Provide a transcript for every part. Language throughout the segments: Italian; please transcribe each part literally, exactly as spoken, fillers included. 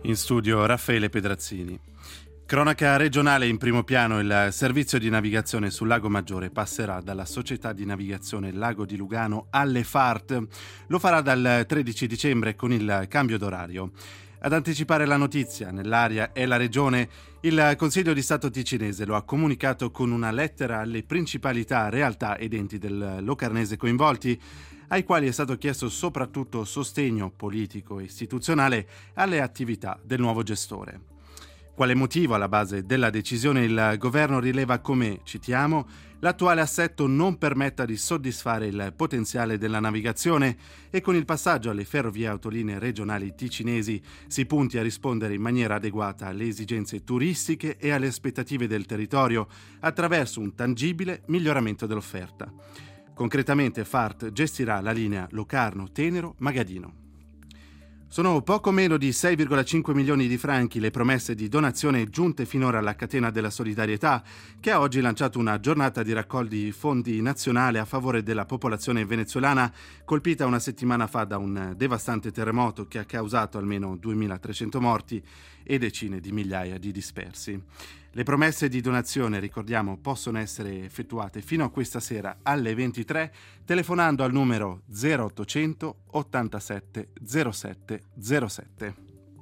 In studio Raffaele Pedrazzini. Cronaca regionale: in primo piano il servizio di navigazione sul Lago Maggiore passerà dalla società di navigazione Lago di Lugano alle F A R T. Lo farà dal tredici dicembre con il cambio d'orario. Ad anticipare la notizia nell'area è la regione. Il Consiglio di Stato ticinese lo ha comunicato con una lettera alle principalità, realtà ed enti del Locarnese coinvolti, ai quali è stato chiesto soprattutto sostegno politico e istituzionale alle attività del nuovo gestore. Quale motivo alla base della decisione? Il governo rileva come, citiamo, l'attuale assetto non permetta di soddisfare il potenziale della navigazione e con il passaggio alle ferrovie autolinee regionali ticinesi si punti a rispondere in maniera adeguata alle esigenze turistiche e alle aspettative del territorio attraverso un tangibile miglioramento dell'offerta. Concretamente F A R T gestirà la linea Locarno-Tenero-Magadino. Sono poco meno di sei virgola cinque milioni di franchi le promesse di donazione giunte finora alla catena della solidarietà, che ha oggi lanciato una giornata di raccolti fondi nazionale a favore della popolazione venezuelana colpita una settimana fa da un devastante terremoto che ha causato almeno duemilatrecento morti e decine di migliaia di dispersi. Le promesse di donazione, ricordiamo, possono essere effettuate fino a questa sera alle ventitré telefonando al numero zero ottocento ottantasette zero sette zero sette.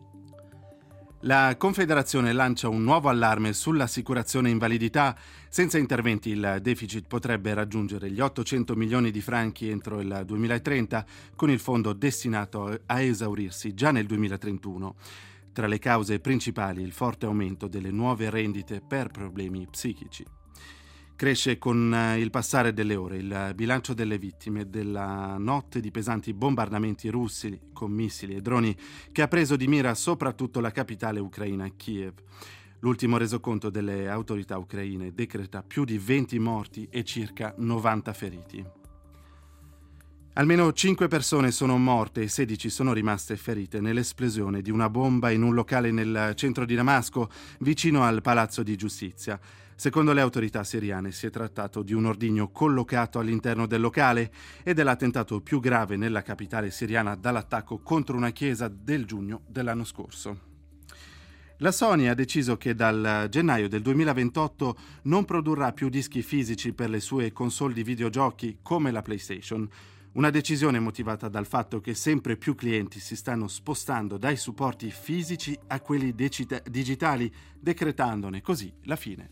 La Confederazione lancia un nuovo allarme sull'assicurazione invalidità. Senza interventi il deficit potrebbe raggiungere gli ottocento milioni di franchi entro il duemilatrenta, con il fondo destinato a esaurirsi già nel duemilatrentuno. Tra le cause principali il forte aumento delle nuove rendite per problemi psichici. Cresce con il passare delle ore il bilancio delle vittime della notte di pesanti bombardamenti russi con missili e droni che ha preso di mira soprattutto la capitale ucraina, Kiev. L'ultimo resoconto delle autorità ucraine decreta più di venti morti e circa novanta feriti. Almeno cinque persone sono morte e sedici sono rimaste ferite nell'esplosione di una bomba in un locale nel centro di Damasco, vicino al Palazzo di Giustizia. Secondo le autorità siriane si è trattato di un ordigno collocato all'interno del locale ed è l'attentato più grave nella capitale siriana dall'attacco contro una chiesa del giugno dell'anno scorso. La Sony ha deciso che dal gennaio del duemilaventotto non produrrà più dischi fisici per le sue console di videogiochi come la PlayStation. Una decisione motivata dal fatto che sempre più clienti si stanno spostando dai supporti fisici a quelli decita- digitali, decretandone così la fine.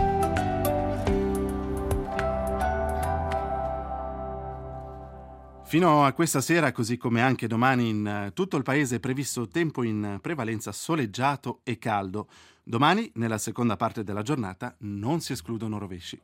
Fino a questa sera, così come anche domani, in tutto il paese è previsto tempo in prevalenza soleggiato e caldo. Domani, nella seconda parte della giornata, non si escludono rovesci.